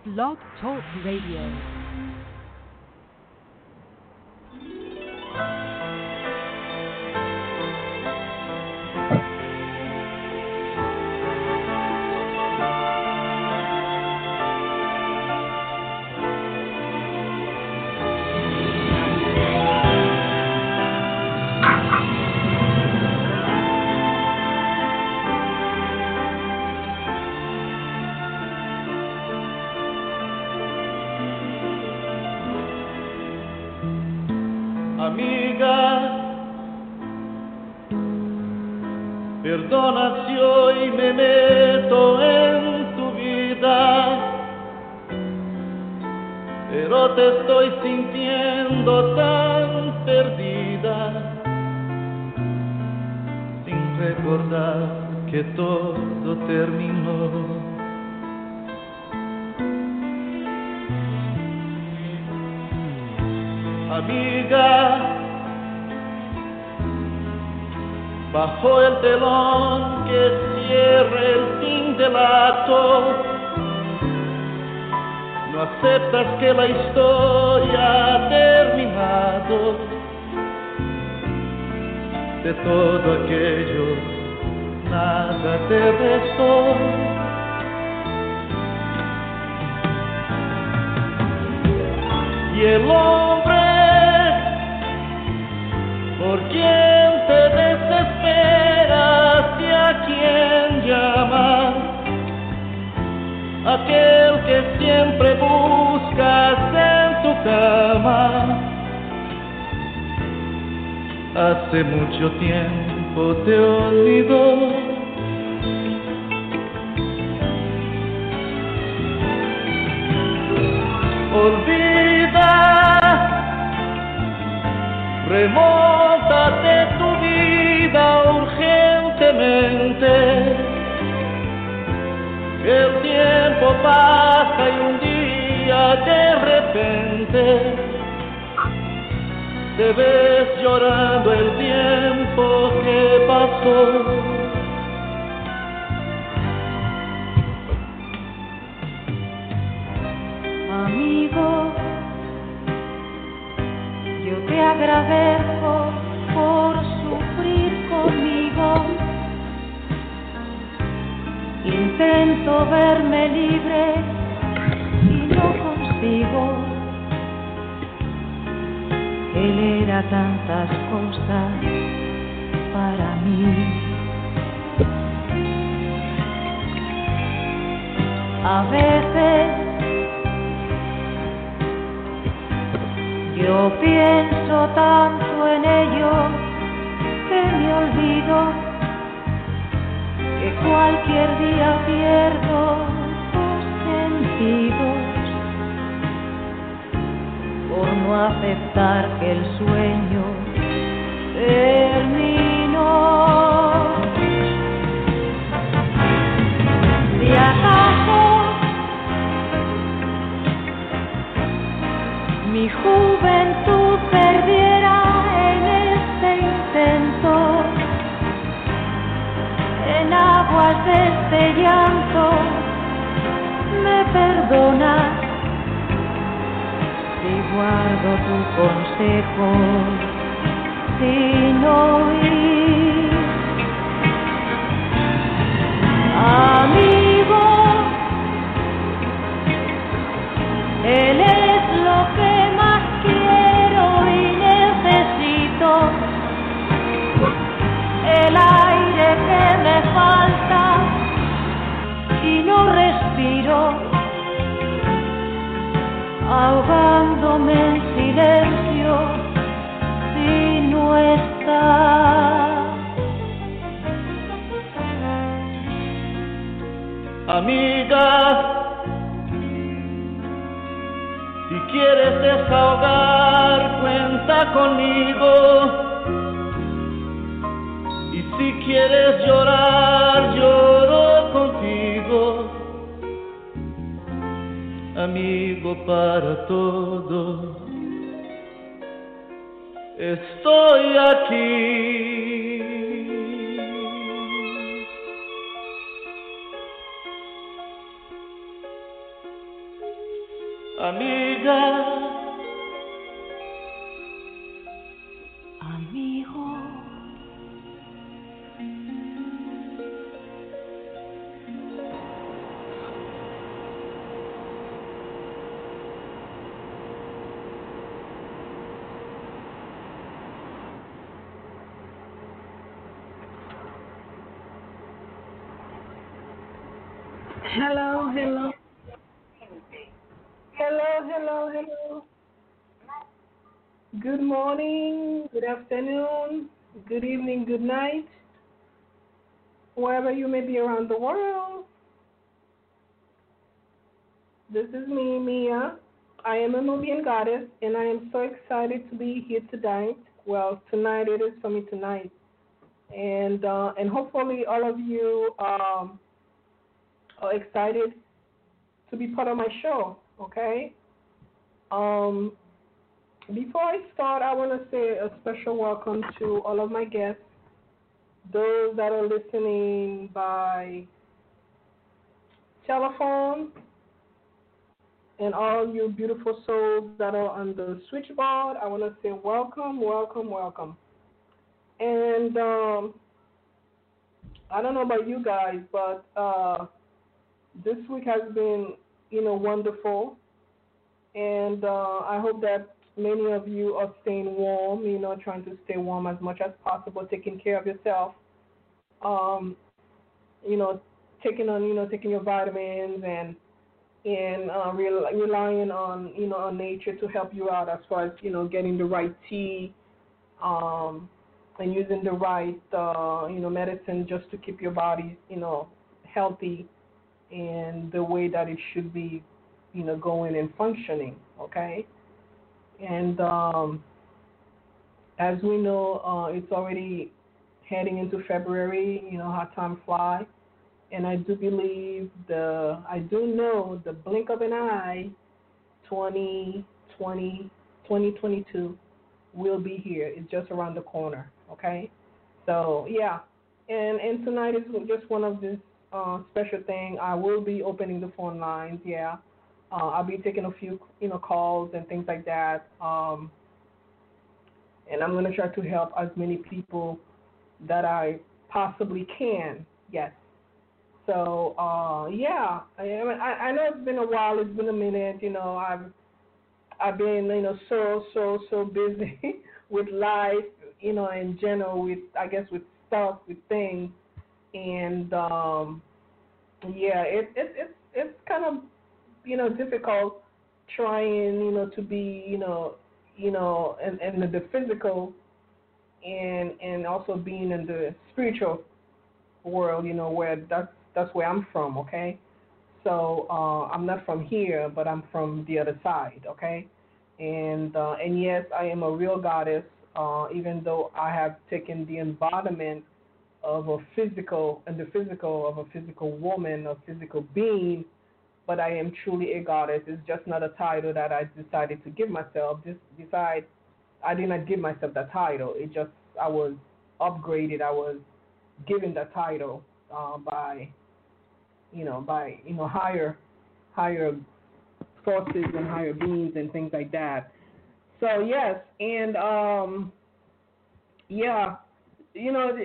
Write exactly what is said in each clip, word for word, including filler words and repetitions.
Blog Talk Radio. Perdona si hoy me meto en tu vida, pero te estoy sintiendo tan perdida, sin recordar que todo terminó. Amiga, bajo el telón que cierre el fin del acto, no aceptas que la historia ha terminado. De todo aquello nada te restó. Y el hombre por quien te desesperas y a quien llamas, aquel que siempre buscas en tu cama, hace mucho tiempo te olvidó. Olvida, remóntate tu vida urgentemente. El tiempo pasa y un día de repente te ves llorando el tiempo que pasó. Amigo, yo te agradezco por sufrir conmigo. Intento verme libre y no consigo. Él era tantas cosas para mí. A veces yo pienso tanto en ello que me olvido que cualquier día pierdo los sentidos por no aceptar que el sueño terminó. Si acaso mi juventud perdiera en este intento, en aguas de este llanto, me perdonas si guardo tu consejo sin oír. Amigo, él es lo que más quiero y necesito, el aire que me falta y no respiro, ahogándome en silencio si no está. Amiga, si quieres desahogar, cuenta conmigo. Y si quieres llorar, lloro contigo. Amigo para todo, estoy aquí. amiga. Amigo, Hello, hello, hello, hello, hello. Good morning, good afternoon, good evening, good night, wherever you may be around the world. This is me, Mia. I am a Nubian goddess, and I am so excited to be here tonight. Well, tonight it is for me tonight, and uh, and hopefully all of you um, are excited to be part of my show. Okay. Um, Before I start, I want to say a special welcome to all of my guests, those that are listening by telephone, and all you beautiful souls that are on the switchboard. I want to say welcome, welcome, welcome. And um, I don't know about you guys, but uh, this week has been, you know, wonderful. And uh, I hope that many of you are staying warm, you know, trying to stay warm as much as possible, taking care of yourself, um, you know, taking on, you know, taking your vitamins and and uh, rel- relying on, you know, on nature to help you out as far as, you know, getting the right tea, um, and using the right, uh, you know, medicine just to keep your body, you know, healthy in the way that it should be, you know, going and functioning. Okay. And um, as we know, uh, it's already heading into February. You know how time flies, and I do believe the, I do know the blink of an eye, twenty twenty, twenty twenty-two will be here. It's just around the corner. Okay, so yeah, and and tonight is just one of this uh, special thing. I will be opening the phone lines. Yeah, uh, I'll be taking a few, you know, calls and things like that. Um, and I'm going to try to help as many people that I possibly can. Yes. So uh, yeah, I, I I know it's been a while. It's been a minute. You know, I've I've been, you know, so so so busy with life. You know, in general, with, I guess, with stuff, with things, and um, yeah, it it it's it's kind of, you know, difficult trying, you know, to be, you know, you know, and and the physical and and also being in the spiritual world, you know, where that's that's where I'm from, okay? So uh, I'm not from here, but I'm from the other side, okay? And uh, and yes, I am a real goddess, uh, even though I have taken the embodiment of a physical and the physical of a physical woman, a physical being, but I am truly a goddess. It's just not a title that I decided to give myself. Just decide I did not give myself that title. It just, I was upgraded. I was given that title uh, by, you know, by, you know, higher higher forces and higher beings and things like that. So yes, and um, yeah, you know,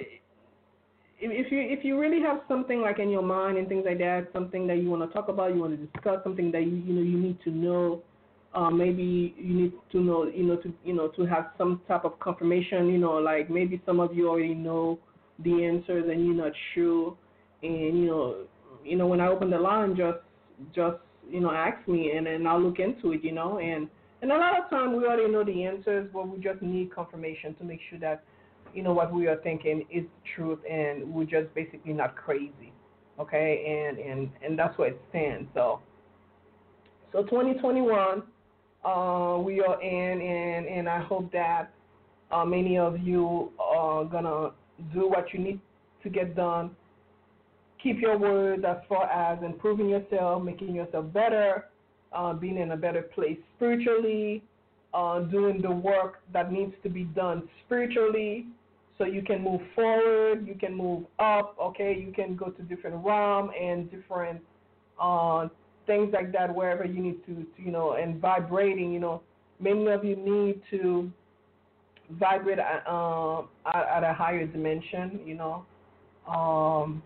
if you if you really have something like in your mind and things like that, something that you want to talk about, you want to discuss, something that you you know you need to know, uh, maybe you need to know, you know, to you know to have some type of confirmation, you know, like maybe some of you already know the answers and you're not sure, and you know, you know when I open the line, just just you know ask me and then I'll look into it, you know, and and a lot of time we already know the answers, but we just need confirmation to make sure that you know what we are thinking is the truth and we're just basically not crazy, okay, and and and that's where it stands. So so twenty twenty-one, uh we are in, and and I hope that uh, many of you are gonna do what you need to get done, keep your words as far as improving yourself, making yourself better, uh, being in a better place spiritually, uh, doing the work that needs to be done spiritually so you can move forward, you can move up, okay? You can go to different realm and different uh, things like that, wherever you need to, to you know, and vibrating, you know, many of you need to vibrate at, um, at, at a higher dimension, you know, um,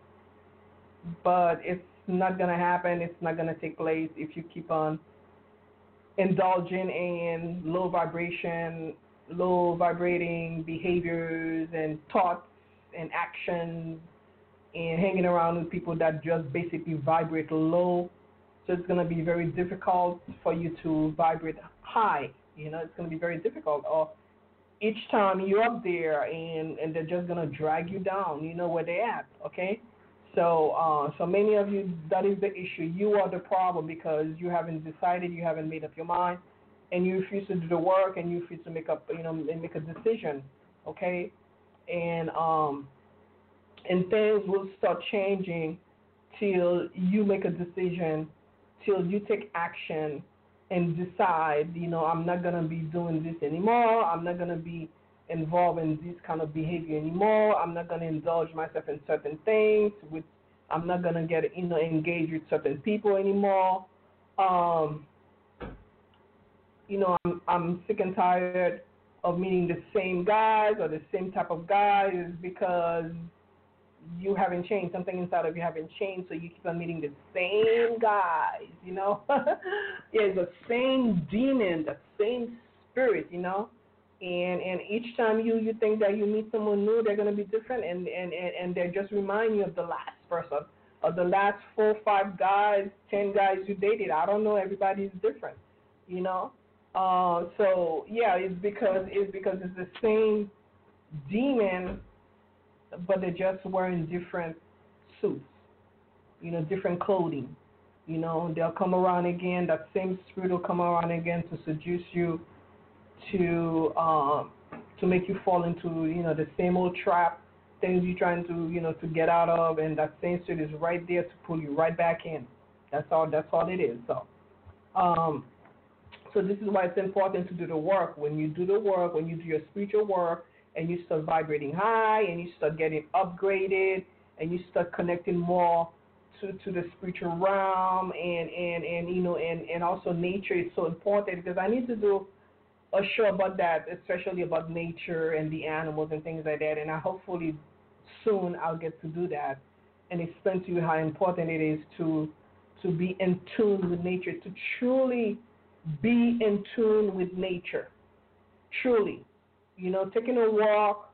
but it's not going to happen. It's not going to take place if you keep on indulging in low vibration, low vibrating behaviors and thoughts and actions and hanging around with people that just basically vibrate low. So it's going to be very difficult for you to vibrate high. You know, it's going to be very difficult. Or each time you're up there and, and they're just going to drag you down, you know where they're at, okay? So, uh, so many of you, that is the issue. You are the problem because you haven't decided, you haven't made up your mind, and you refuse to do the work, and you refuse to make up, you know, and make a decision, okay? And um, and things will start changing till you make a decision, till you take action and decide, you know, I'm not gonna be doing this anymore. I'm not gonna be involved in this kind of behavior anymore. I'm not going to indulge myself in certain things. With, I'm not going to get, you know, engaged with certain people anymore. Um, you know, I'm, I'm sick and tired of meeting the same guys or the same type of guys because you haven't changed. Something inside of you haven't changed, so you keep on meeting the same guys, you know. Yeah, the same demon, the same spirit, you know. And and each time you, you think that you meet someone new, they're going to be different, and, and, and, and they just remind you of the last person, of the last four, five guys, ten guys you dated. I don't know, everybody's different, you know. Uh, so, yeah, it's because, it's because it's the same demon, but they're just wearing different suits, you know, different clothing. You know, they'll come around again, that same spirit will come around again to seduce you, to um, to make you fall into, you know, the same old trap, things you're trying to, you know, to get out of, and that same spirit is right there to pull you right back in. That's all. That's all it is. So, um, so this is why it's important to do the work. When you do the work, when you do your spiritual work, and you start vibrating high, and you start getting upgraded, and you start connecting more to, to the spiritual realm, and, and, and you know, and, and also nature is so important, because I need to do a show about that, especially about nature and the animals and things like that. And I hopefully soon I'll get to do that and explain to you how important it is to to be in tune with nature, to truly be in tune with nature. Truly. You know, taking a walk,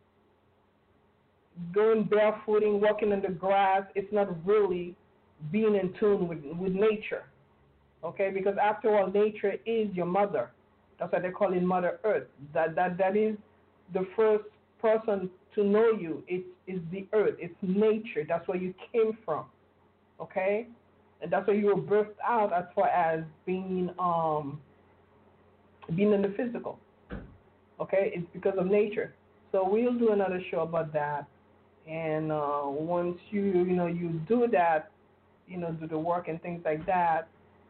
going barefooting, walking in the grass, it's not really being in tune with, with nature. Okay? Because after all, nature is your mother. That's why they call it Mother Earth. That that that is the first person to know you. It is the earth. It's nature. That's where you came from. Okay, and that's where you were birthed out as far as being um being in the physical. Okay, it's because of nature. So we'll do another show about that. And uh, once you you know you do that, you know, do the work and things like that,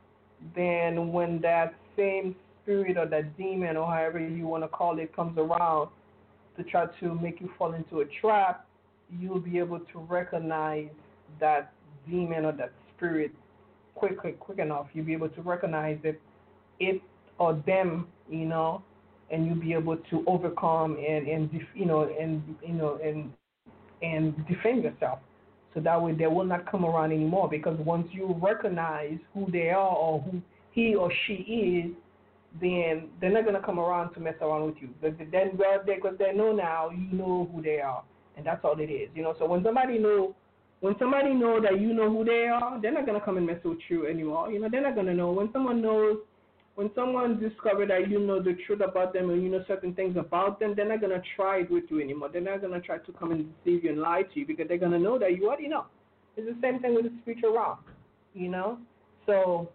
then when that same spirit or that demon or however you want to call it comes around to try to make you fall into a trap, you'll be able to recognize that demon or that spirit quick, quick, quick enough. You'll be able to recognize it, it or them, you know, and you'll be able to overcome and, and you know and you know and and defend yourself. So that way they will not come around anymore, because once you recognize who they are or who he or she is, then they're not going to come around to mess around with you. But then, well, because they know now, you know who they are, and that's all it is. You know, so when somebody know, when somebody know that you know who they are, they're not going to come and mess with you anymore. You know, they're not going to know. When someone knows, when someone discovers that you know the truth about them and you know certain things about them, they're not going to try it with you anymore. They're not going to try to come and deceive you and lie to you, because they're going to know that you already know. It's the same thing with the spiritual realm, you know. So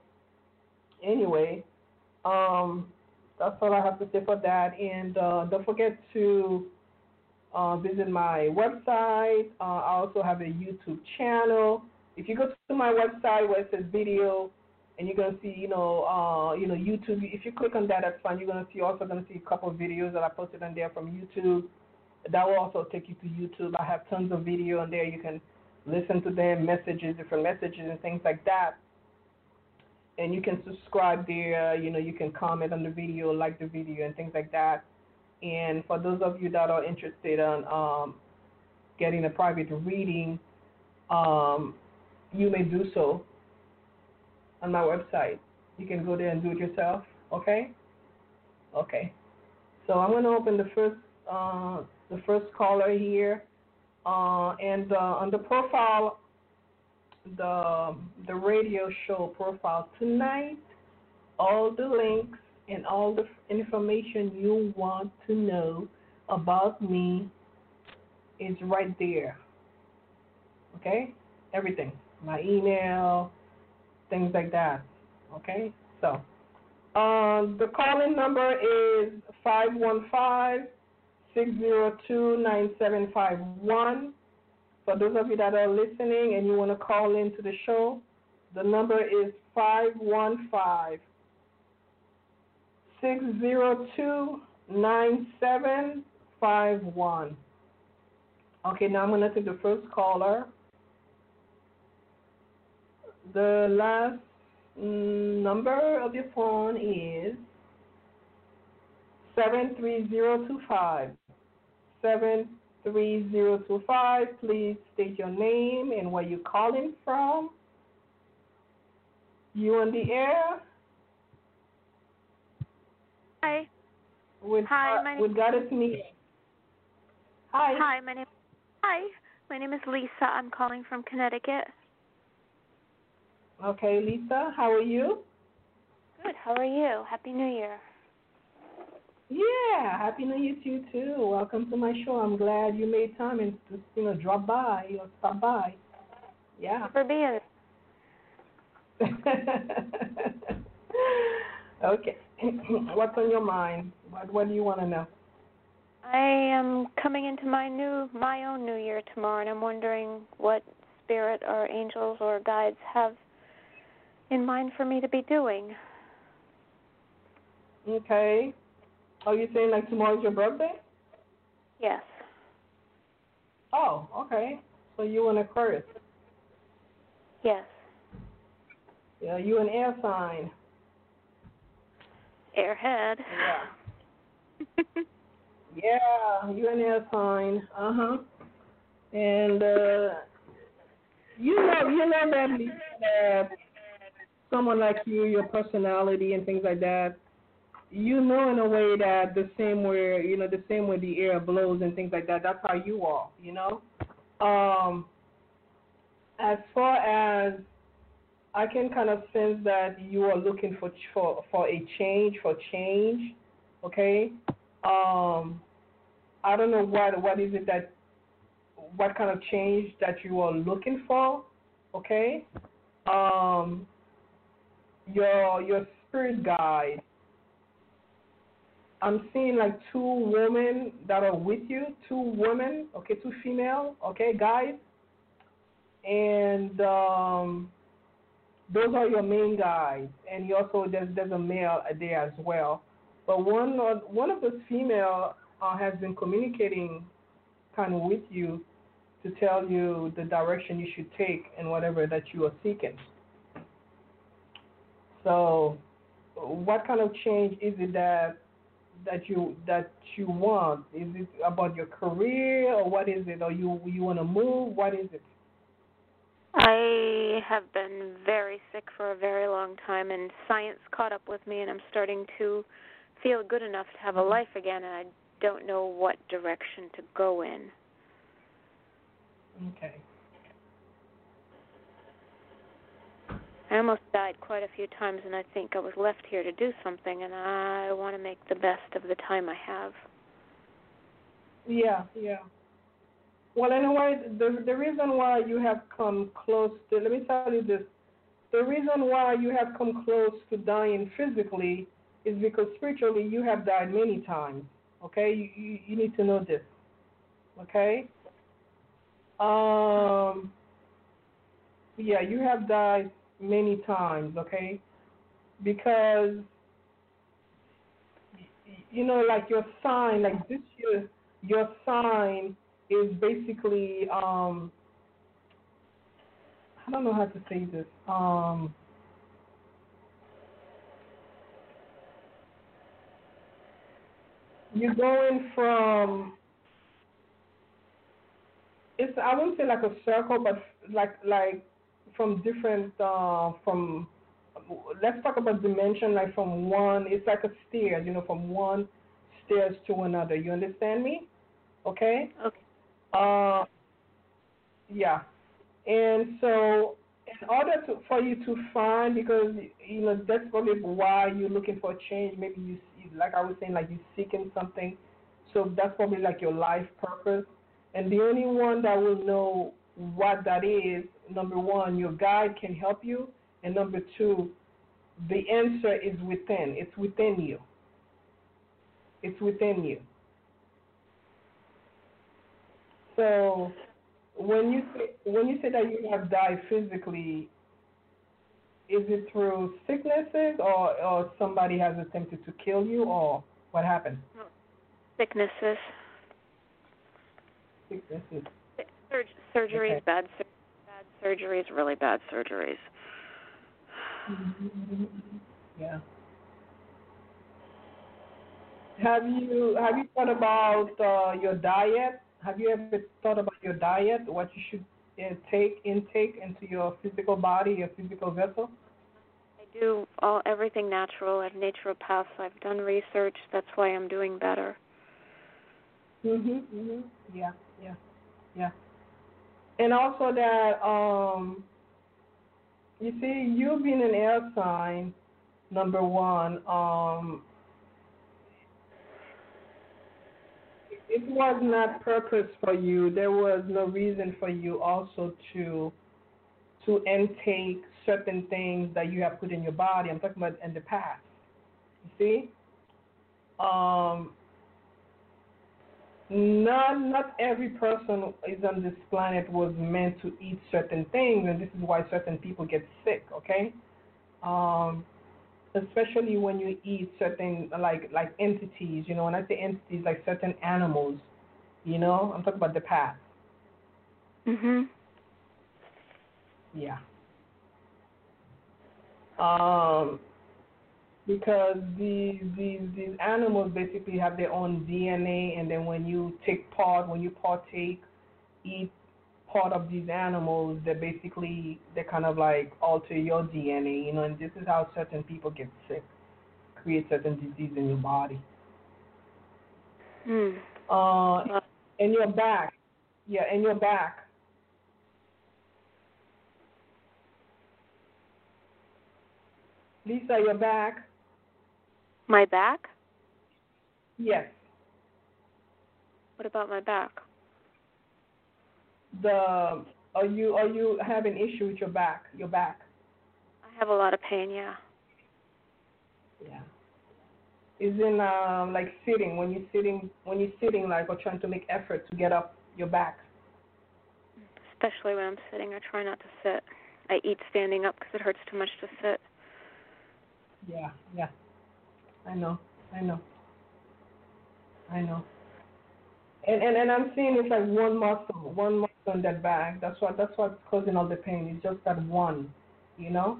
anyway. Um, that's all I have to say for that. And uh, don't forget to uh, visit my website. Uh, I also have a YouTube channel. If you go to my website where it says video, and you're gonna see, you know, uh, you know, YouTube. If you click on that, that's fine. You're gonna see also gonna see a couple of videos that I posted on there from YouTube. That will also take you to YouTube. I have tons of video on there. You can listen to them, messages, different messages, and things like that. and you can subscribe there. You know, you can comment on the video, like the video, and things like that. And for those of you that are interested in um, getting a private reading, um, you may do so on my website. You can go there and do it yourself. Okay. Okay. So I'm going to open the first uh, the first caller here, uh, and uh, on the profile, the the radio show profile tonight, all the links and all the information you want to know about me is right there. Okay? Everything. My email, things like that. Okay? So, uh, the call-in number is five one five, six zero two, nine seven five one. For those of you that are listening and you want to call into the show, the number is five one five, six zero two, nine seven five one. Okay, now I'm going to take the first caller. The last mm, number of your phone is seven three zero two five. seven three zero two five. Please state your name and where you're calling from. You on the air? Hi. With, Hi, uh, my name. With Goddess Media. Hi. Hi, my name. Hi, my name is Lisa. I'm calling from Connecticut. Okay, Lisa, how are you? Good. How are you? Happy New Year. Yeah, Happy New Year to you too. Welcome to my show. I'm glad you made time and to you know drop by or stop by. Yeah. Thank you for being. Okay. What's on your mind? What What do you want to know? I am coming into my new, my own New Year tomorrow, and I'm wondering what spirit or angels or guides have in mind for me to be doing. Okay. Are you saying like tomorrow's your birthday? Yes. Oh, okay. So you an Aquarius? Yes. Yeah, you an air sign. Airhead. Yeah. Yeah, you an air sign. Uh huh. And uh, you know, you know that that someone like you, your personality and things like that. You know, in a way that the same way, you know, the same way the air blows and things like that. That's how you are. You know. Um. As far as I can kind of sense that you are looking for for for a change, for change. Okay. Um. I don't know what what is it that what kind of change that you are looking for. Okay. Um. Your your spirit guide. I'm seeing like two women that are with you, two women, okay, two female, okay, guys, and um, those are your main guys, and you also there's there's a male there as well, but one of one of the female uh, has been communicating kind of with you to tell you the direction you should take and whatever that you are seeking. So, what kind of change is it that that you that you want? Is it about your career, or what is it? Or you you want to move? What is it? I have been very sick for a very long time, and science caught up with me, and I'm starting to feel good enough to have a life again, and I don't know what direction to go in. Okay. I almost died quite a few times, and I think I was left here to do something, and I want to make the best of the time I have. Yeah, yeah. Well, anyway, the the reason why you have come close to, let me tell you this, the reason why you have come close to dying physically is because spiritually you have died many times, okay? You, you, you need to know this, okay? Um, yeah, you have died many times, okay? Because, you know, like your sign, like this year, your sign is basically, um, I don't know how to say this. Um, you're going from, it's, I wouldn't say like a circle, but like like from different uh, from, let's talk about dimension, like from one, it's like a stair, you know, from one stairs to another. You understand me? Okay. Okay. Uh, yeah. And so, in order to, for you to find, because you know that's probably why you're looking for a change. Maybe you, see- like I was saying, like you're seeking something. So that's probably like your life purpose. And the only one that will know what that is, number one, your guide can help you, and number two, the answer is within. It's within you. It's within you. So when you say, when you say that you have died physically, is it through sicknesses, or, or somebody has attempted to kill you, or what happened? Sicknesses. Sicknesses. Sur- surgeries, Okay. bad, sur- bad surgeries, really bad surgeries. Mhm. Yeah. Have you have you thought about uh, your diet? Have you ever thought about your diet? What you should uh, take intake into your physical body, your physical vessel? I do all everything natural. I have naturopaths. I've done research. That's why I'm doing better. Mhm. Mhm. Yeah. Yeah. Yeah. And also that um, you see, you being an air sign, number one, um, it was not purpose for you. There was no reason for you also to to intake certain things that you have put in your body. I'm talking about in the past. You see, um, not not every person is on this planet was meant to eat certain things, and this is why certain people get sick. Okay, um, especially when you eat certain like like entities. You know, when I say entities, like certain animals. You know, I'm talking about the past. Mhm. Yeah. Um, because these these these animals basically have their own D N A, and then when you take part, when you partake, eat part of these animals, they basically they kind of like alter your D N A, you know, and this is how certain people get sick, create certain disease in your body. Hmm. Uh, Well, in your back, yeah, in your back, Lisa, your back, my back? yes, What about my back? the are you are you having issue with your back, your back? I have a lot of pain, yeah. Yeah. Is in um, like sitting when you're sitting when you're sitting like or trying to make effort to get up your back. Especially when I'm sitting. I try not to sit. I eat standing up because it hurts too much to sit. Yeah, yeah. I know, I know, I know. And and and I'm seeing it's like one muscle, one muscle in that back. That's what that's what's causing all the pain. It's just that one, you know.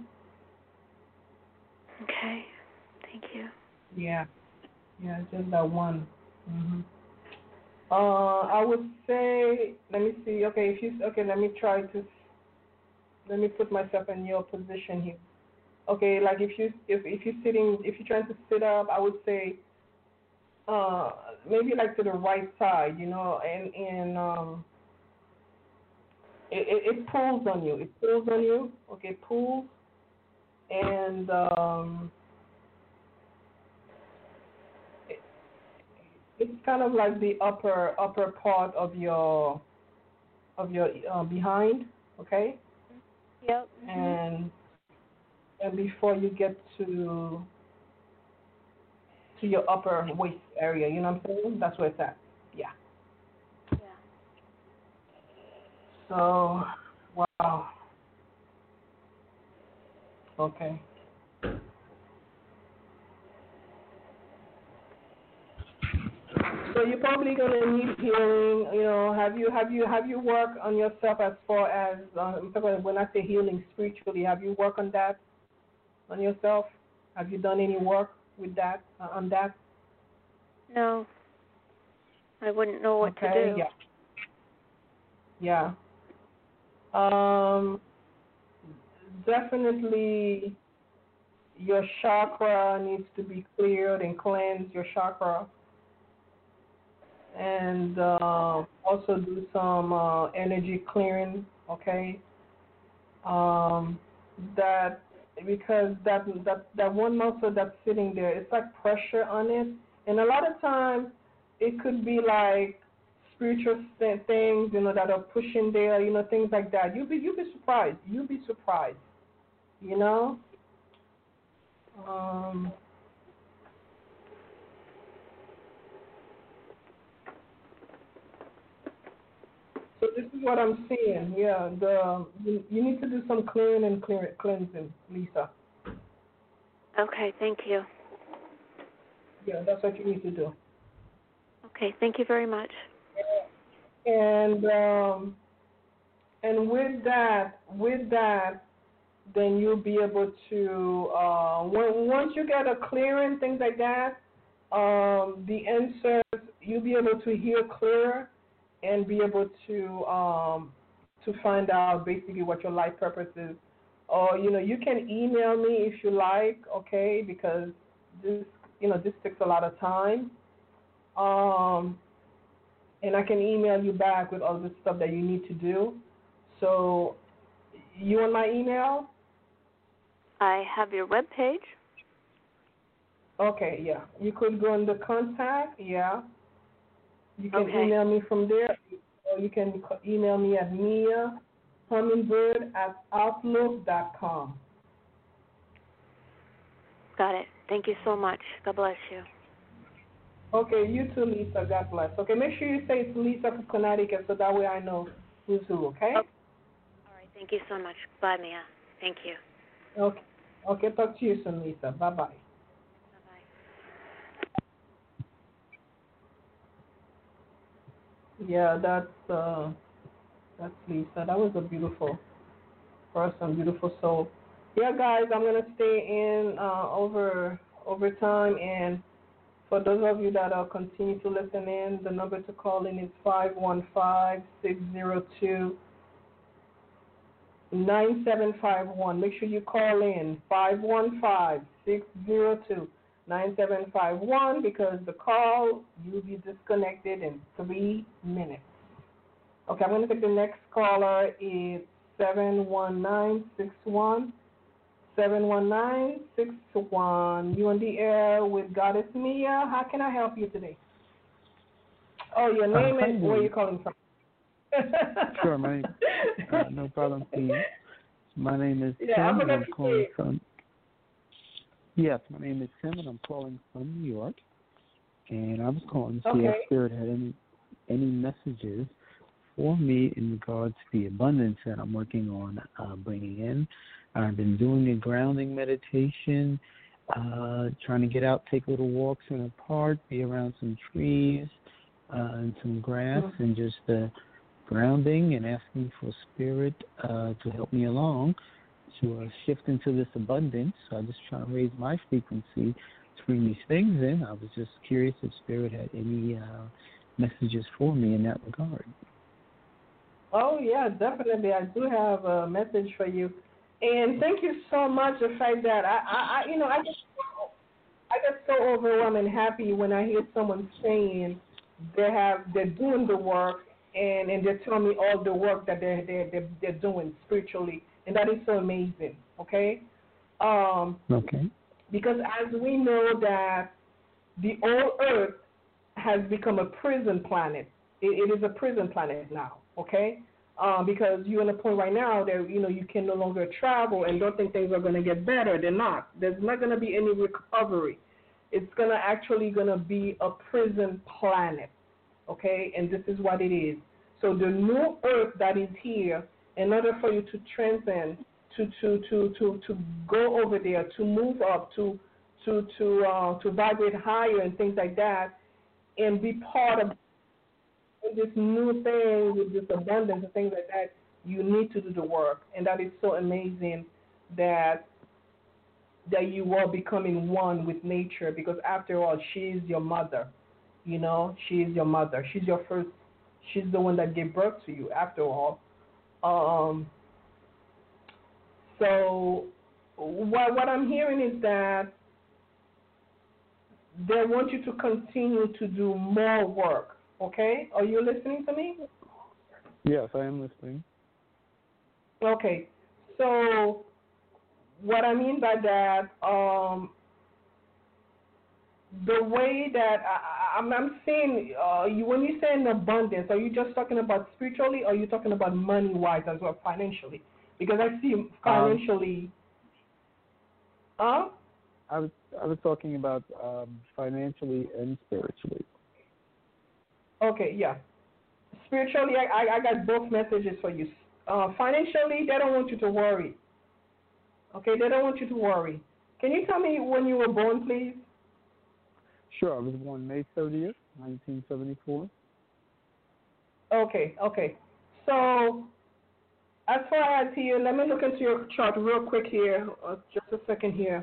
Okay. Thank you. Yeah, yeah, just that one. Mhm. Uh, I would say, let me see. Okay, if you okay, let me try to let me put myself in your position here. Okay, like if you if if you're sitting if you're trying to sit up, I would say uh maybe like to the right side, you know, and and um it, it, it pulls on you. It pulls on you. Okay, pulls and um it, it's kind of like the upper upper part of your of your uh, behind, okay? Yep. Mhm. And and before you get to to your upper waist area, you know what I'm saying? That's where it's at. Yeah. Yeah. So, wow. Okay. So you're probably gonna need healing. You know, have you have you have you worked on yourself as far as uh, I'm talking about when I say healing spiritually? Have you worked on that on yourself? Have you done any work with that uh, on that? No. I wouldn't know what okay, to do. Yeah. Yeah. Um, definitely your chakra needs to be cleared and cleansed, your chakra. And uh, also do some uh, energy clearing, okay? Um, that because that that that one muscle that's sitting there, it's like pressure on it, and a lot of times it could be like spiritual th- things, you know, that are pushing there, you know, things like that. You be you be surprised. You be surprised, you know. Um, so this is what I'm seeing. Yeah, the you, you need to do some clearing and clear, cleansing, Lisa. Okay, thank you. Yeah, that's what you need to do. Okay, thank you very much. And um, and with that, with that, then you'll be able to uh, when, once you get a clearing, things like that, um, the answers you'll be able to hear clearer and be able to um, to find out basically what your life purpose is. Or you know, you can email me if you like, okay? Because this you know this takes a lot of time. Um, and I can email you back with all the stuff that you need to do. So, you want my email? I have your web page. Okay, yeah. You could go in the contact, yeah. You can Okay. email me from there, or you can email me at Mia Hummingbird at outlook dot com. Got it. Thank you so much. God bless you. Okay, you too, Lisa. God bless. Okay, make sure you say it's Lisa from Connecticut so that way I know who's who, okay? Okay. All right. Thank you so much. Bye, Mia. Thank you. Okay. Okay, talk to you soon, Lisa. Bye-bye. Bye-bye. Yeah, that's uh, that's Lisa. That was a beautiful person, beautiful soul. Yeah, guys, I'm gonna stay in uh, over over time, and for those of you that are continue to listen in, the number to call in is five one five, six zero two, nine seven five one. Make sure you call in five one five, six zero two, nine seven five one because the call you'll be disconnected in three minutes. Okay, I'm going to take the next caller. Is seven one nine six one. seven one nine six one. You on the air with Goddess Mia. How can I help you today? Oh, your name uh, is, where are you calling from? Sure, my name, uh, no problem, please. My name is Yeah, Tim, I and forgot I'm to calling say. from, yes, my name is Tim, and I'm calling from New York. And I was calling to see Okay. if Spirit had any any messages for me in regards to the abundance that I'm working on uh, bringing in. I've been doing a grounding meditation, uh, trying to get out, take little walks in a park, be around some trees uh, and some grass, mm-hmm. and just uh, grounding and asking for Spirit uh, to help me along to uh, shift into this abundance. So I'm just trying to raise my frequency to bring these things in. I was just curious if Spirit had any uh, messages for me in that regard. Oh, yeah, definitely. I do have a message for you. And thank you so much the fact that I, I, I you know, I get, I get so overwhelmed and happy when I hear someone saying they have, they're doing the work and, and they're telling me all the work that they're, they're, they're, they're doing spiritually. And that is so amazing, okay? Um, okay. Because as we know that the old Earth has become a prison planet. It, it is a prison planet now, okay? Um, because you're in a point right now that, you know, you can no longer travel and don't think things are going to get better. They're not. There's not going to be any recovery. It's going to actually going to be a prison planet, okay? And this is what it is. So the new Earth that is here, in order for you to transcend, to to to to, to go over there, to move up, to to to uh, to vibrate higher and things like that, and be part of this new thing with this abundance and things like that, you need to do the work. And that is so amazing that that you are becoming one with nature, because after all, she is your mother, You know, she is your mother. She's your first. She's the one that gave birth to you. After all, um. So, what what I'm hearing is that they want you to continue to do more work. Okay, are you listening to me? Yes, I am listening. Okay, so what I mean by that, um, the way that I, I'm, I'm saying, uh, you, when you say in abundance, are you just talking about spiritually, or are you talking about money-wise as well, financially? Because I see financially. Um, huh? I was I was talking about um, financially and spiritually. Okay, yeah. Spiritually, I, I, I got both messages for you. Uh, financially, they don't want you to worry. Okay, they don't want you to worry. Can you tell me when you were born, please? Sure, I was born May thirtieth, nineteen seventy-four. Okay, okay. So, as far as here, let me look into your chart real quick here. Uh, just a second here.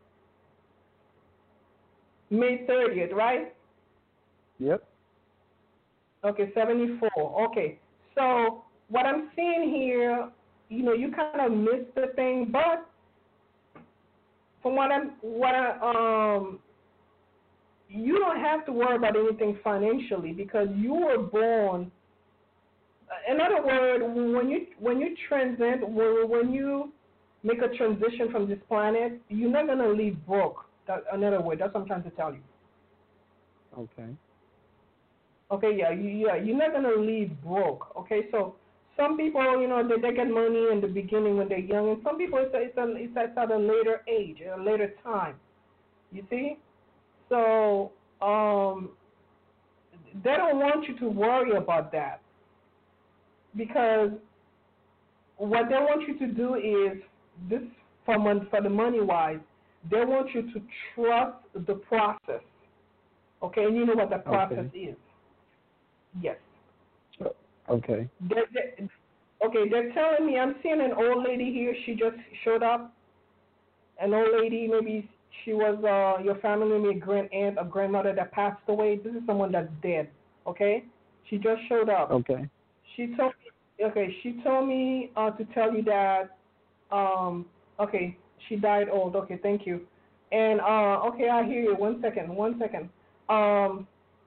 May thirtieth, right? Yep. Okay, seventy-four. Okay. So, what I'm seeing here, you know, you kind of missed the thing, but from what I'm, what I, um, you don't have to worry about anything financially because you were born. In other words, when you when you transcend, when you make a transition from this planet, you're not gonna leave broke. That, another word. That's what I'm trying to tell you. Okay. Okay. Yeah. You, yeah. You're not gonna leave broke. Okay. So some people, you know, they, they get money in the beginning when they're young, and some people it's a, it's, a, it's at a later age, a later time. You see? So um, they don't want you to worry about that because what they want you to do is this for mon- for the money wise. They want you to trust the process. Okay, and you know what the process Okay. is. Yes. Okay. They're, they're, okay, they're telling me I'm seeing an old lady here. She just showed up. An old lady, maybe she was uh, your family, maybe a grand aunt or grandmother that passed away. This is someone that's dead. Okay, she just showed up. Okay. She told me. Okay, she told me uh, to tell you that. Um. Okay, she died old. Okay, thank you. And uh. Okay, I hear you. One second. One second. Um.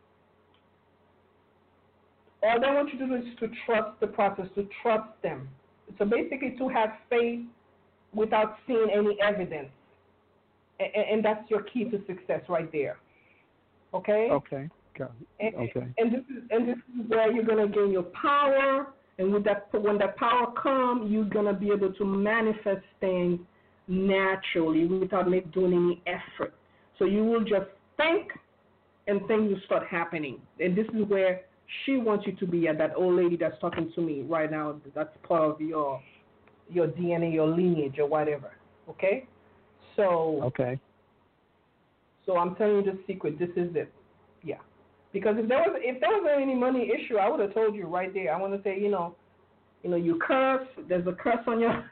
All they want you to do is to trust the process, to trust them. So basically, to have faith without seeing any evidence. And, and that's your key to success right there. Okay? Okay. Got it. And, Okay. and this is and this is where you're gonna gain your power. And with that, when that power comes, you're gonna be able to manifest things naturally without make, doing any effort. So you will just think, and things will start happening. And this is where she wants you to be at. That old lady that's talking to me right now. That's part of your your D N A, your lineage, or whatever. Okay? So Okay. So I'm telling you the secret. This is it. Yeah. Because if there was if there was any money issue, I would have told you right there. I want to say, you know, you know, you curse. There's a curse on your.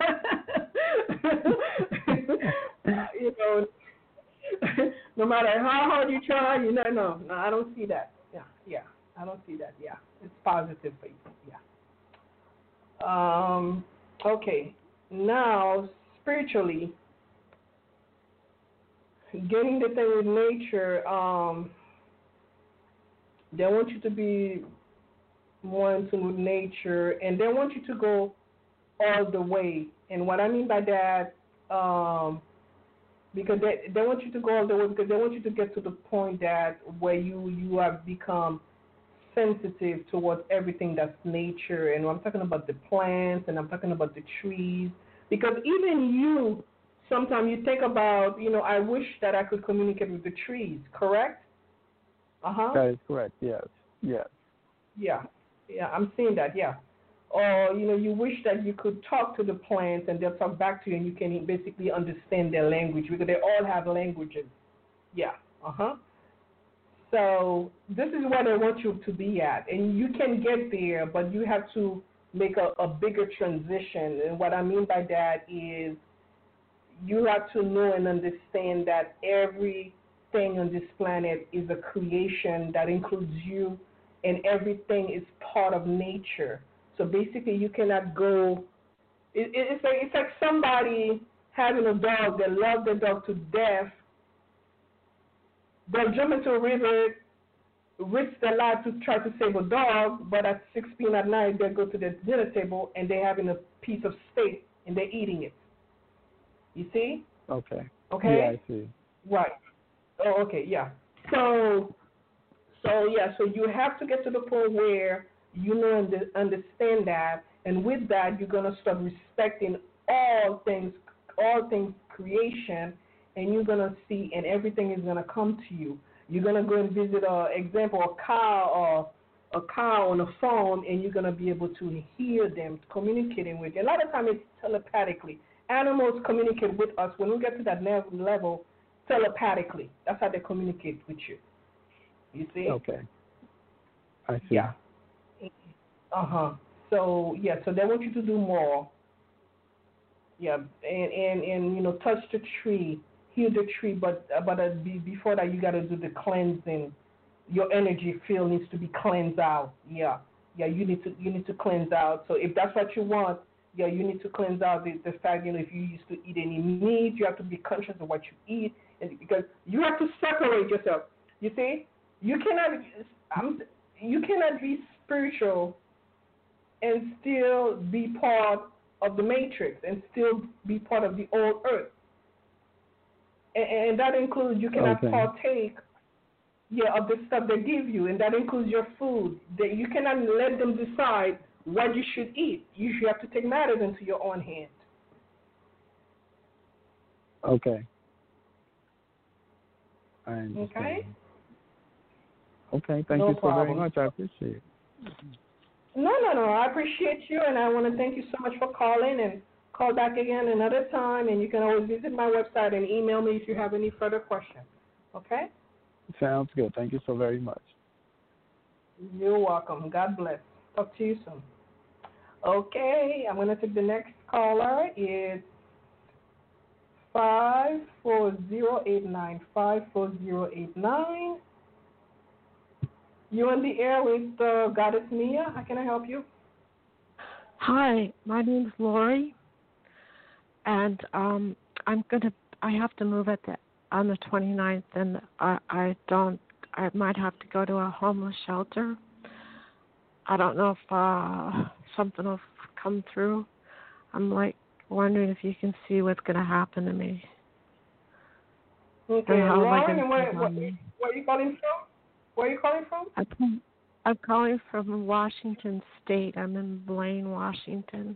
you know, no matter how hard you try, you know, no, no, I don't see that. Yeah, yeah, I don't see that. Yeah, it's positive for you. Yeah. Um. Okay. Now, spiritually, getting the thing with nature, um, they want you to be more in tune with nature, and they want you to go all the way. And what I mean by that, um, because they they want you to go all the way because they want you to get to the point that where you you have become sensitive towards everything that's nature, and I'm talking about the plants, and I'm talking about the trees, because even you. Sometimes you think about, you know, I wish that I could communicate with the trees, correct? Uh-huh. That is correct, yes. Yes. Yeah. Yeah, I'm seeing that, yeah. Or, you know, you wish that you could talk to the plants and they'll talk back to you and you can basically understand their language because they all have languages. Yeah. Uh-huh. So this is where they want you to be at. And you can get there, but you have to make a, a bigger transition. And what I mean by that is you have to know and understand that every everything on this planet is a creation that includes you, and everything is part of nature. So basically, you cannot go. It, it, it's like it's like somebody having a dog that loves their dog to death. They'll jump into a river, risk their life to try to save a dog, but at six p m at night they go to the dinner table and they're having a piece of steak and they're eating it. You see? Okay. Okay. Yeah, I see. Right. Oh, okay. Yeah. So, so yeah. So you have to get to the point where you know and understand that, and with that, you're gonna start respecting all things, all things creation, and you're gonna see, and everything is gonna come to you. You're gonna go and visit, a example, a cow or a cow on a farm, and you're gonna be able to hear them communicating with you. A lot of times it's telepathically. Animals communicate with us when we get to that level telepathically. That's how they communicate with you. You see? Okay. I see. Yeah. Uh huh. So yeah, so they want you to do more. Yeah, and and, and you know, touch the tree, heal the tree, but but uh, be, before that, you got to do the cleansing. Your energy field needs to be cleansed out. Yeah, yeah, you need to you need to cleanse out. So if that's what you want, yeah, you need to cleanse out the, the fact, you know, if you used to eat any meat, you have to be conscious of what you eat, and because you have to separate yourself. You see, you cannot, I'm, you cannot be spiritual and still be part of the matrix and still be part of the old earth. And, and that includes you cannot Okay. partake yeah, of the stuff they give you, and that includes your food. That you cannot let them decide what you should eat. You should have to take matters into your own hands. Okay. I understand. Okay? Okay, thank No you so problem. very much. I appreciate it. No, no, no. I appreciate you, and I want to thank you so much for calling, and call back again another time, and you can always visit my website and email me if you have any further questions. Okay? Sounds good. Thank you so very much. You're welcome. God bless. Talk to you soon. Okay, I'm going to take the next caller. It's five four zero eight nine, five four zero eight nine. You're on the air with uh, Goddess Mia. How can I help you? Hi, my name's Lori, and um, I'm gonna. I have to move at the on the twenty-ninth, and I, I don't. I might have to go to a homeless shelter. I don't know if uh, something will come through. I'm like wondering if you can see what's gonna happen to me. Okay, And how am I Lauren, gonna and where, survive? where, where are you calling from? Where are you calling from? I'm, I'm calling from Washington State. I'm in Blaine, Washington.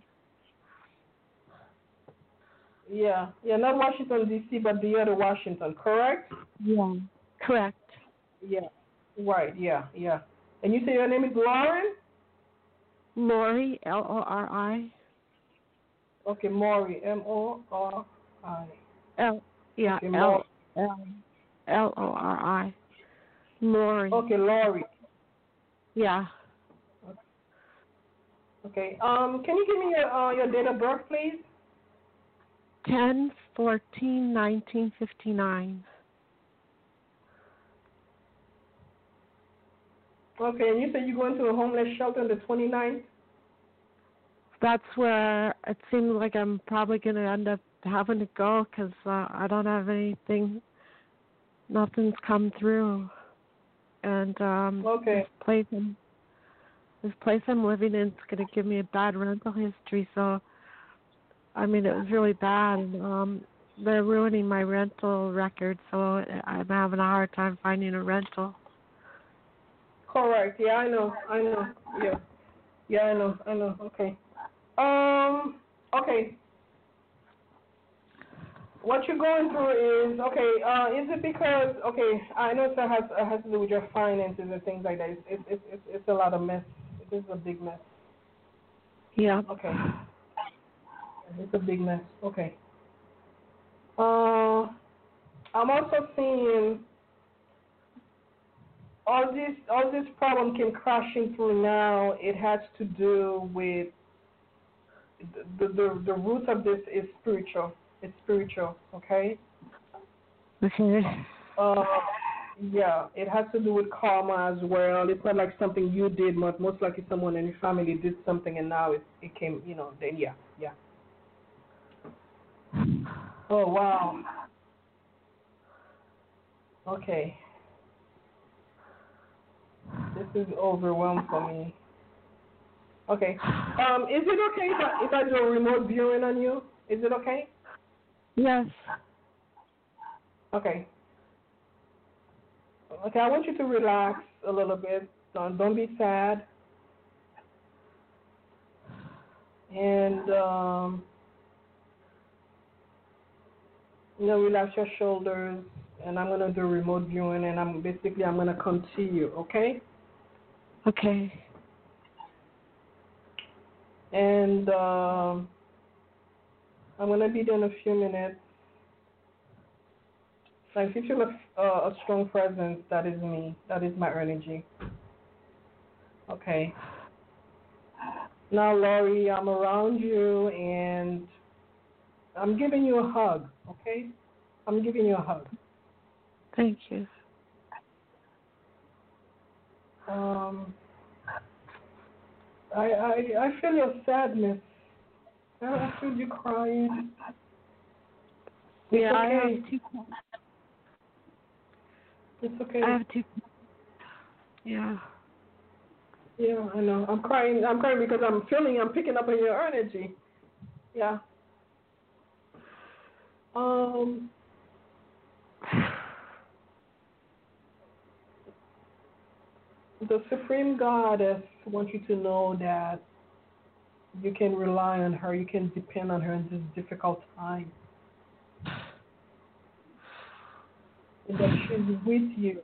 Yeah, yeah, not Washington, D C, but the other Washington, correct? Yeah. Correct. Yeah, right, yeah, yeah. And you say your name is Lauren? Lori, L O R I. Okay, Maury, M O R I. L, yeah, Okay, L, Maury. L, L O R I. Lori. Okay, Laurie. Yeah. Okay, um, can you give me your uh, your date of birth, please? ten fourteen nineteen fifty-nine. Okay, and you said you're going to a homeless shelter on the twenty-ninth? That's where it seems like I'm probably going to end up having to go because uh, I don't have anything. Nothing's come through. And um, Okay. this place I'm, this place I'm living in is going to give me a bad rental history. So, I mean, it was really bad. And, um, they're ruining my rental record, so I'm having a hard time finding a rental. Correct. Yeah, I know. I know. Yeah. Yeah, I know. I know. Okay. Um. Okay. What you're going through is okay. Uh, is it because okay? I know it has it has to do with your finances and things like that. It's it's it's it's, it's a lot of mess. It is a big mess. Yeah. Okay. It's a big mess. Okay. Uh, I'm also seeing all this all this problem came crashing through now. It has to do with the the the root of this is spiritual. It's spiritual. Okay. Okay. Uh, yeah, it has to do with karma as well. It's not like something you did, but most likely someone in your family did something and now it, it came, you know, then yeah, yeah. Oh, wow. Okay. This is overwhelmed for me. Okay. Um, is it okay if I, if I do a remote viewing on you? Is it okay? Yes. Okay. Okay, I want you to relax a little bit. Don't, don't be sad. And, um, you know, relax your shoulders. And I'm going to do remote viewing, and I'm basically, I'm going to come to you, okay? Okay. And um, I'm going to be there in a few minutes. Like, if you feel a, uh, a strong presence, that is me. That is my energy. Okay. Now, Lori, I'm around you, and I'm giving you a hug, okay? I'm giving you a hug. Thank you. Um, I, I, I feel your sadness. I, I feel you crying. It's Yeah, I okay. have two. It's okay. I have two. Yeah. Yeah, I know. I'm crying. I'm crying because I'm feeling. I'm picking up on your energy. Yeah. Um. The Supreme Goddess wants you to know that you can rely on her. You can depend on her in this difficult time. And that she's with you.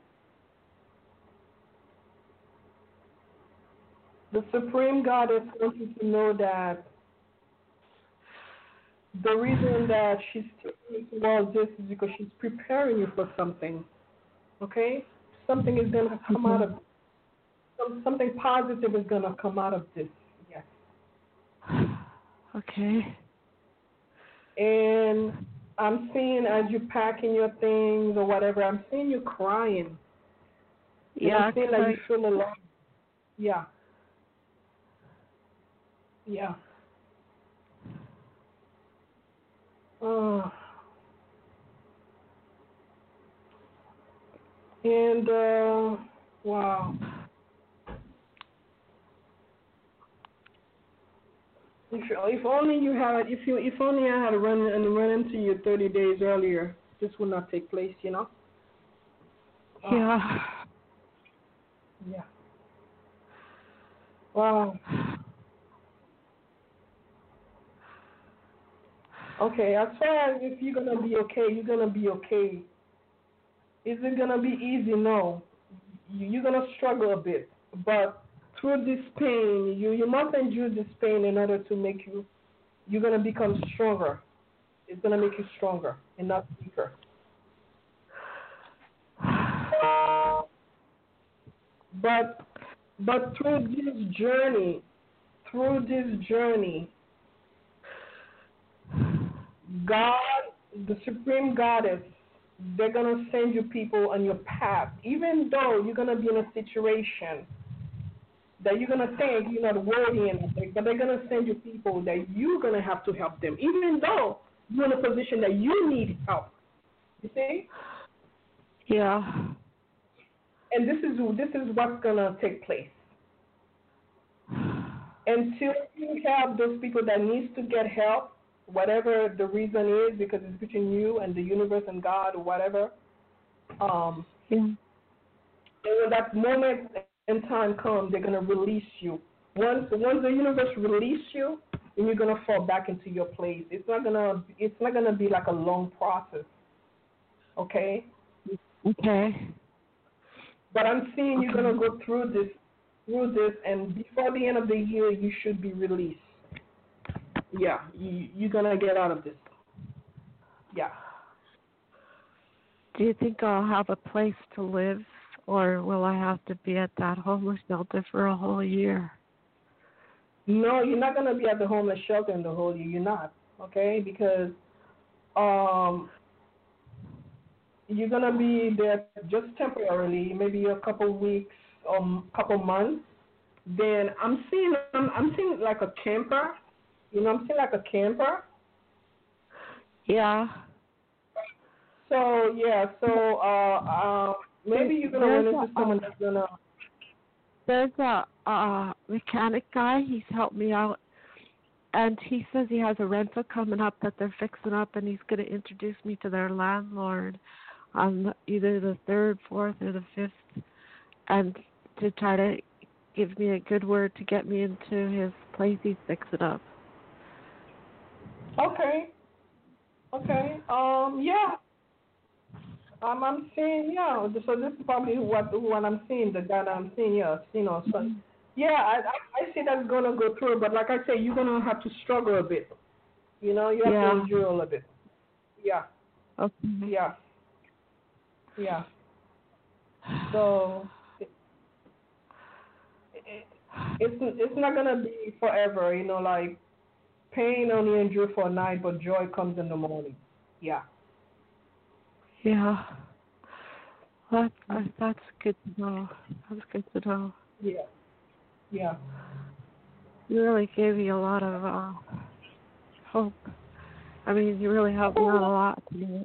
The Supreme Goddess wants you to know that the reason that she's taking you towards this is because she's preparing you for something. Okay? Something is going to come out of something positive is going to come out of this. Yes. Okay. And I'm seeing as you're packing your things or whatever, I'm seeing you crying. And Yeah. I'm seeing that you feel alone. Yeah. Yeah. Oh. And uh, wow. If, if only you had, if you, if only I had run and run into you thirty days earlier, this would not take place, you know. Yeah. Oh. Yeah. Wow. Okay, as far as if you're gonna be okay, you're gonna be okay. Is it gonna be easy? No. You're gonna struggle a bit, but through this pain, you you must endure this pain in order to make you. You're gonna become stronger. It's gonna make you stronger and not weaker. But but through this journey, through this journey, God, the Supreme Goddess, they're gonna send you people on your path, even though you're gonna be in a situation that you're gonna think you're not worthy anything, but they're gonna send you people that you're gonna have to help them, even though you're in a position that you need help. You see? Yeah. And this is this is what's gonna take place. Until you have those people that needs to get help, whatever the reason is, because it's between you and the universe and God or whatever. Um, Yeah. and when that moment and time comes, they're gonna release you. Once once the universe release you, then you're gonna fall back into your place. It's not gonna it's not gonna be like a long process. Okay? Okay. But I'm seeing you're gonna go through this through this and before the end of the year you should be released. Yeah, you you're gonna get out of this. Yeah. Do you think I'll have a place to live, or will I have to be at that homeless shelter for a whole year? No, you're not gonna be at the homeless shelter in the whole year. You're not, okay? Because um, you're gonna be there just temporarily, maybe a couple weeks or a couple months. Then I'm seeing I'm, I'm seeing like a camper. You know, I'm seeing like a camper. Yeah. So yeah, so uh, uh maybe you're gonna run There's into a, someone uh, that's gonna. there's a, a mechanic guy. He's helped me out, and he says he has a rental coming up that they're fixing up, and he's going to introduce me to their landlord on either the third, fourth, or the fifth, and to try to give me a good word to get me into his place he's fixing up. Okay. Okay. Um. Yeah. Um. I'm seeing. Yeah. So this is probably what what I'm seeing. The guy that I'm seeing. Yeah. You know. So. Yeah. I I, I see that's gonna go through, but like I say, you're gonna have to struggle a bit. You know. You have Yeah. to endure a little bit. Yeah. Okay. Yeah. Yeah. So. It, it, it's it's not gonna be forever. You know. Like pain only endure for a night, but joy comes in the morning. Yeah. Yeah. That, uh, that's good to know. That's good to know. Yeah. Yeah. You really gave me a lot of uh, hope. I mean, you really helped me out a lot today.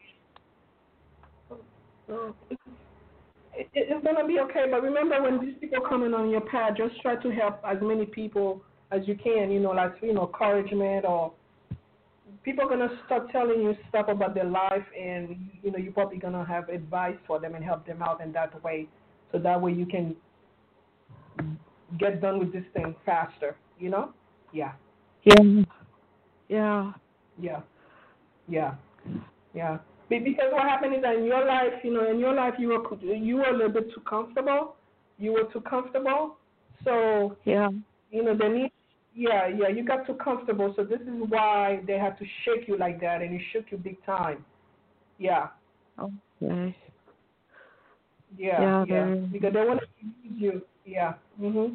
So it's, it, it's gonna be okay. But remember, when these people coming on your path, just try to help as many people as you can. You know, like you know, encouragement, or people are gonna start telling you stuff about their life, and you know, you're probably gonna have advice for them and help them out in that way. So that way you can get done with this thing faster. You know? Yeah. Yeah. Yeah. Yeah. Yeah. Yeah. Be- Because what happened is that in your life, you know, in your life you were you were a little bit too comfortable. You were too comfortable. So Yeah. you know they need. Yeah, yeah. You got too comfortable. So this is why they had to shake you like that, and it shook you big time. Yeah. Okay. Yeah. Yeah. Yeah. There. Because they want to use you. Yeah. Mhm.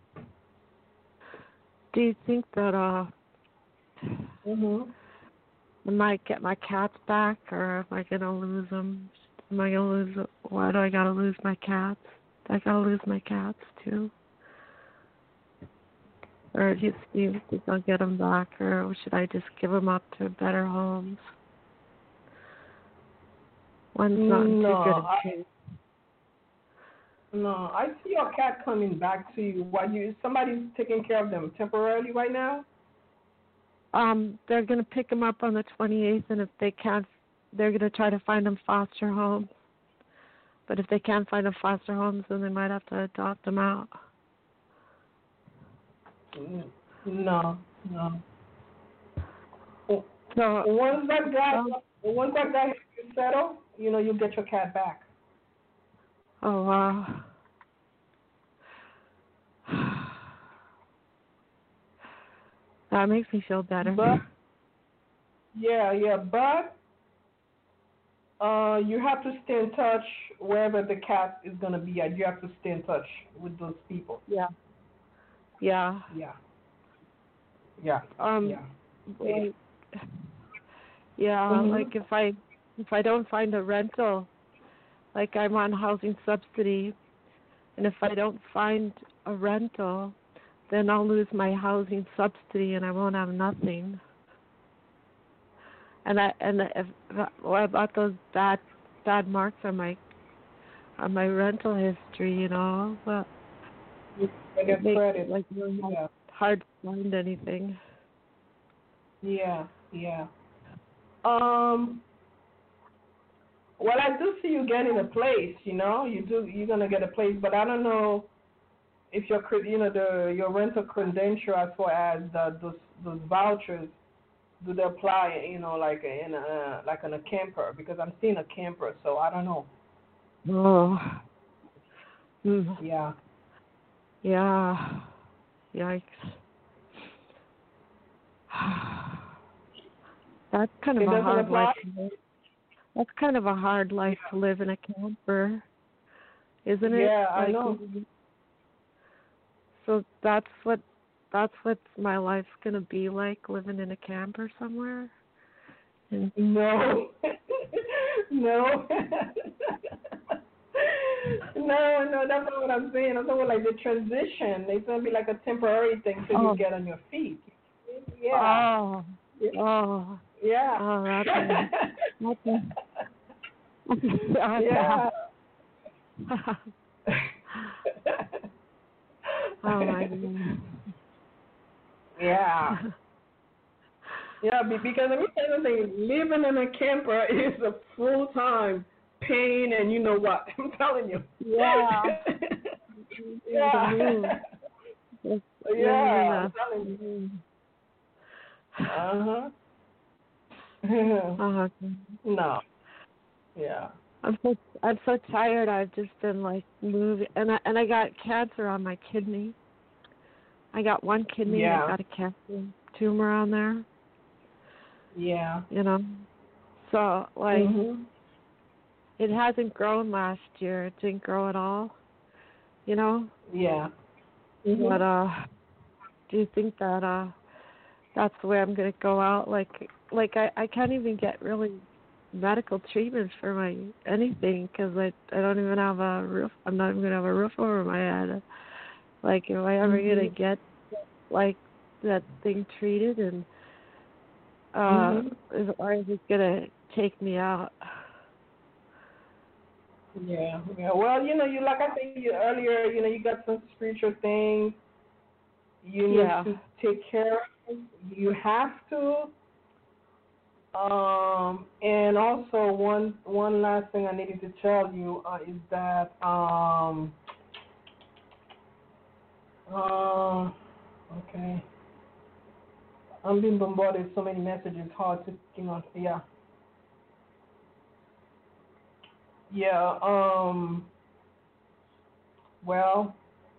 Do you think that uh, Mhm. I might get my cats back, or am I gonna lose them? Am I gonna lose? Why do I gotta lose my cats? Do I gotta lose my cats too? Or do you do you think I'll get them back, or should I just give them up to better homes? One's not in too No, good a I, shape. no. I see your cat coming back to you. While you somebody's taking care of them temporarily right now. Um, they're gonna pick them up on the twenty-eighth, and if they can't, they're gonna try to find them foster homes. But if they can't find them foster homes, then they might have to adopt them out. No, no. So Once that guy, um, once that guy helps you settle, you know, you get your cat back. oh wow. That makes me feel better. But yeah, yeah, but uh, you have to stay in touch wherever the cat is gonna be at. You have to stay in touch with those people. Yeah. Yeah. Yeah. Yeah. Um. Yeah. Like, yeah. Mhm. Like if I if I don't find a rental, like I'm on housing subsidy, and if I don't find a rental, then I'll lose my housing subsidy and I won't have nothing. And I and if what about those bad bad marks on my on my rental history, you know? But You get it makes credit. it like really Yeah. hard to find anything. Yeah. Yeah. Um. Well, I do see you getting a place. You know, you do. You're gonna get a place, but I don't know if your, cre- you know, the your rental credential as far as the, those those vouchers, do they apply? You know, like in a like in a camper, because I'm seeing a camper, so I don't know. Oh. Mm. Yeah. Yeah. Yikes. That's kind of It a doesn't hard apply. life to live. That's kind of a hard life to live in a camper, isn't it? Yeah, I Like, know. so that's what that's what my life's gonna be like, living in a camper somewhere. And No, no. No, no, that's not what I'm saying. I'm talking about like the transition. It's gonna be like a temporary thing till Oh. you get on your feet. Yeah. Oh. Yeah. Oh. Yeah. Oh, that's a, that's a, Yeah. Oh my goodness. Yeah. Yeah, be- because let me tell you something, living in a camper is a full time pain, and you know what? I'm telling you. Yeah. Yeah. It's Yeah. I'm living telling you. in Uh huh. a- oh, No. Yeah. I'm so I'm so tired. I've just been like moving, and I and I got cancer on my kidney. I got one kidney. Yeah. I got a cancer tumor on there. Yeah. You know, so like Mhm. it hasn't grown last year. It didn't grow at all. You know. Yeah. Mhm. But uh, do you think that uh, that's the way I'm gonna go out? Like like I I can't even get really medical treatment for my anything because I I don't even have a roof. I'm not even gonna have a roof over my head. Like, am I ever gonna Mhm. get like that thing treated, and uh, Mhm. is, or is it gonna take me out? Yeah. Yeah. Well, you know, you like I said you earlier, you know, you got some spiritual things you need Yeah. to take care of. You have to. Um, and also one one last thing I needed to tell you uh, is that um, uh, okay, I'm being bombarded with so many messages. Hard to you know. Yeah. Yeah. Um. Well,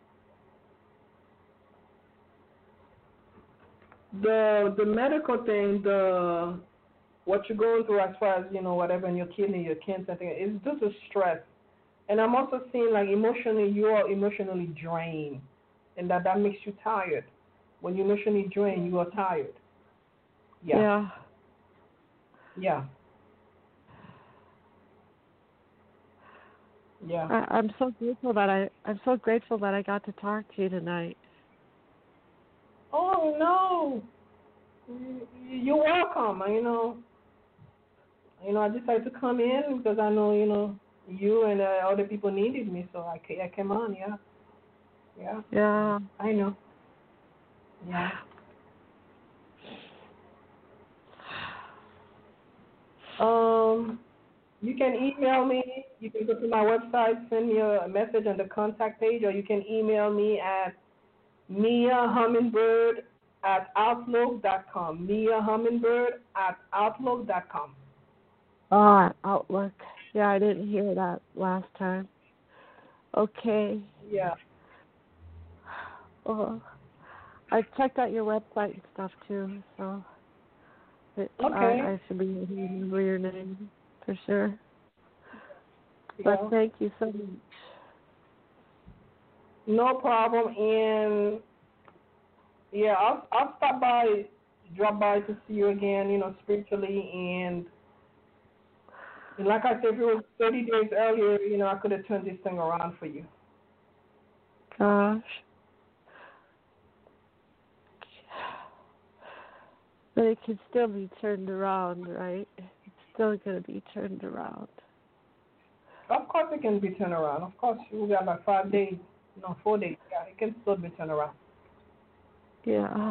the the medical thing, the what you're going through as far as you know, whatever in your kidney, your cancer thing, is just a stress. And I'm also seeing like emotionally, you are emotionally drained, and that that makes you tired. When you're emotionally drained, you are tired. Yeah. Yeah. Yeah. Yeah. I, I'm so grateful that I I'm so grateful that I got to talk to you tonight. Oh no. You- You're welcome. You know. You know, I decided to come in because I know you know you and uh, other people needed me, so I ca- I came on. Yeah. Yeah. Yeah. I know. Yeah. Um, you can email me. You can go to my website, send me a message on the contact page, or you can email me at Mia Hummingbird at outlook dot com. Mia Hummingbird at outlook dot com. Ah, Outlook. Yeah, I didn't hear that last time. Okay. Yeah. Well, I checked out your website and stuff too, so it, Okay. I, I should be able to remember your name for sure. But Yeah. thank you so much. No problem. And yeah, I'll I'll stop by, drop by to see you again. You know, spiritually and. And like I said, if it was thirty days earlier, you know, I could have turned this thing around for you. Gosh. But it can still be turned around, right? It's still going to be turned around. Of course it can be turned around. Of course, we got like five days, no, four days. Yeah, it can still be turned around. Yeah.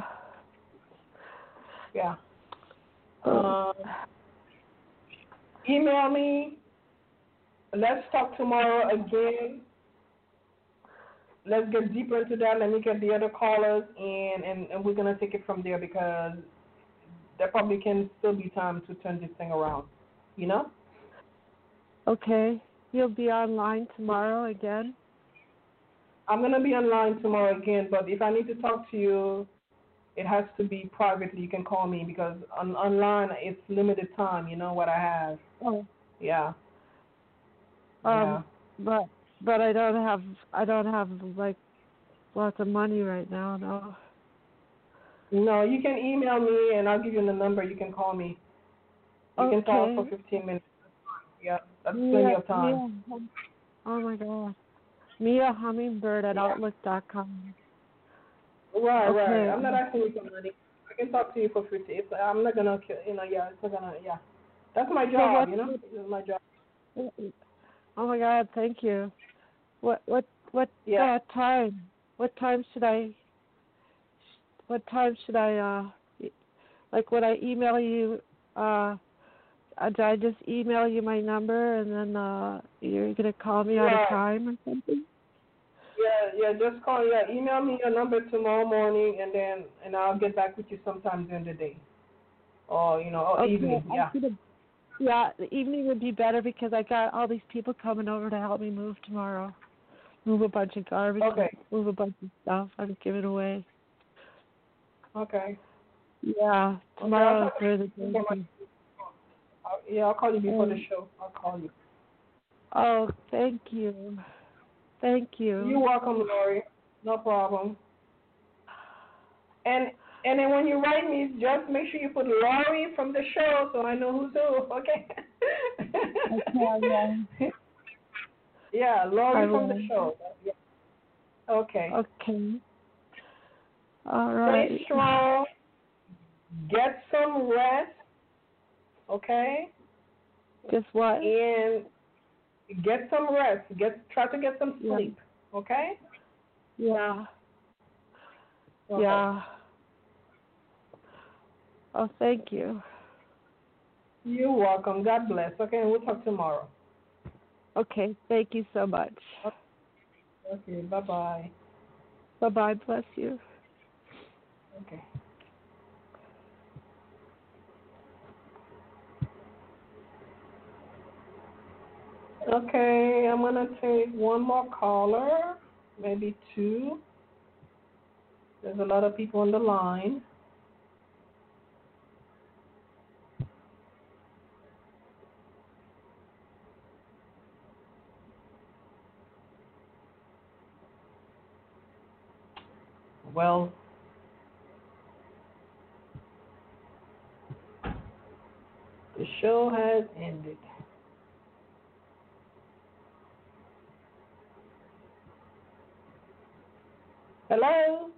Yeah. Oh. Um, email me. Let's talk tomorrow again. Let's get deeper into that. Let me get the other callers, and, and, and we're going to take it from there because there probably can still be time to turn this thing around. You know? Okay. You'll be online tomorrow again? I'm going to be online tomorrow again, but if I need to talk to you, it has to be privately. You can call me because on, online it's limited time, you know what I have. Oh. Yeah. Um, yeah. but but I don't have I don't have like lots of money right now, no. No, you can email me and I'll give you the number. You can call me. You Okay. can talk for fifteen minutes. Yeah, that's Mia, plenty of time. Mia, oh my God. Mia Hummingbird at Yeah. outlook dot com. Right, Okay. right. I'm not asking you for money. I can talk to you for free. It's, I'm not gonna, kill- you know, yeah, it's not gonna, yeah. That's my So job, what, you know. This is my job. oh my God, thank you. What what what Yeah. uh, time? What time should I? What time should I? Uh, like when I email you, uh, uh, do I just email you my number and then uh, you're gonna call me at Right. a time or something? Yeah, yeah. Just call. Yeah, email me your number tomorrow morning, and then and I'll get back with you sometime during the day, or you know, or Okay, evening. I Yeah. should have- yeah, the evening would be better because I got all these people coming over to help me move tomorrow. Move a bunch of garbage. Okay. Move a bunch of stuff I'm giving away. Okay. Yeah, Okay, tomorrow I'll is talk where the to you day before is. my- I'll- Yeah, I'll call you before the Um, show. I'll call you. Oh, thank you. Thank you. You're welcome, Lori. No problem. And and then when you write me, just make sure you put Lori from the show so I know who's who. Okay. Okay, yeah. Yeah, Lori I from the will. show. Yeah. Okay. Okay. All Stay right. strong. Get some rest. Okay. Guess what? And get some rest. Get try to get some Yeah. sleep. Okay. Yeah. Okay. Yeah. Oh, thank you. You're welcome. God bless. Okay, and we'll talk tomorrow. Okay, thank you so much. Okay. Bye bye. Bye bye. Bless you. Okay. Okay, I'm gonna take one more caller, maybe two. There's a lot of people on the line. Well, the show has ended. Hello?